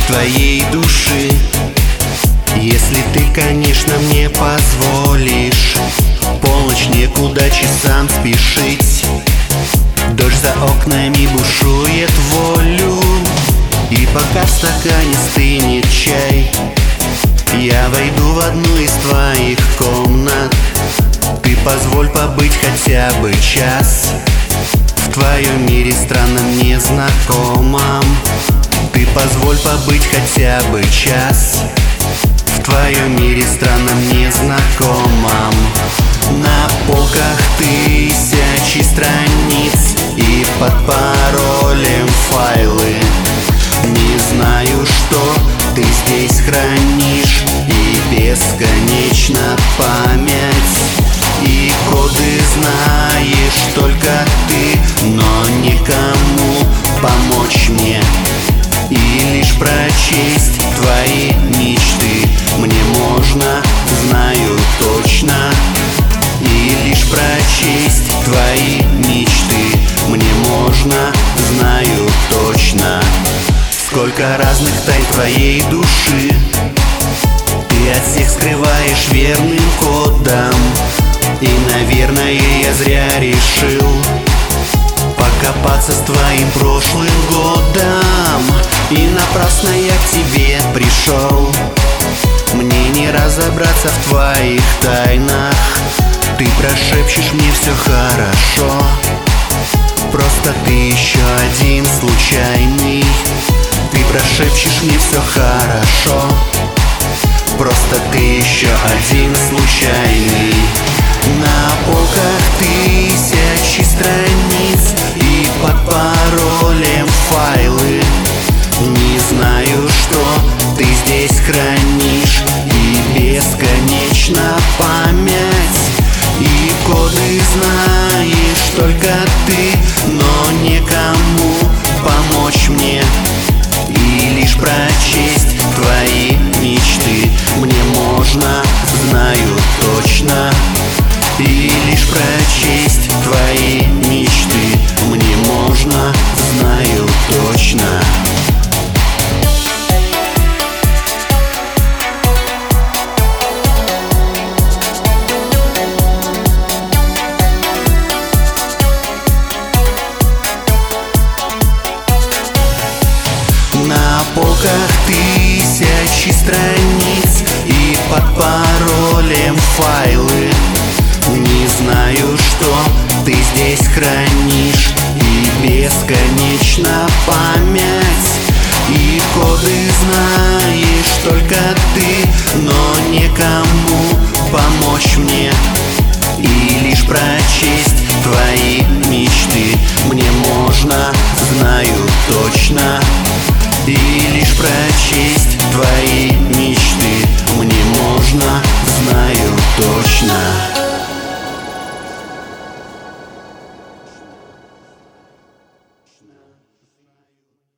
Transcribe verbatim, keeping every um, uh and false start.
твоей души. Если ты, конечно, мне позволишь полночь некуда часам спешить. Дождь за окнами бушует волю, и пока в стакане стынет чай, я войду в одну из твоих комнат. Ты позволь побыть хотя бы час в твоем мире странном незнакомом. Ты позволь побыть хотя бы час в твоем мире странном незнакомом. На полках тысячи страниц и под паролем файлы. Не знаю, что ты здесь хранишь, и бесконечна память. И коды знаешь только ты, но никому помочь мне и лишь прочесть твои мечты мне можно, знаю точно. И лишь прочесть твои мечты мне можно, знаю точно. Сколько разных тайн твоей души ты от всех скрываешь верным кодом. И, наверное, я зря решил покопаться с твоим прошлым годом. И напрасно я к тебе пришел, мне не разобраться в твоих тайнах. Ты прошепчешь мне все хорошо, просто ты еще один случайный. Ты прошепчешь мне все хорошо, просто ты еще один случайный. На полках тысячи страниц и под паролем файлы. Не знаю, что ты здесь хранишь, и бесконечна память. И коды знаешь только ты, но никому помочь мне и лишь прочесть твои мечты мне можно, знаю точно. И лишь прочесть твои мечты мне можно, знаю точно. На полках тысячи страниц и под паролем файлы. Не знаю, что ты здесь хранишь, и бесконечна память. И коды знаешь только ты, но никому помочь мне и лишь прочесть твои мечты мне можно, знаю точно. И лишь прочесть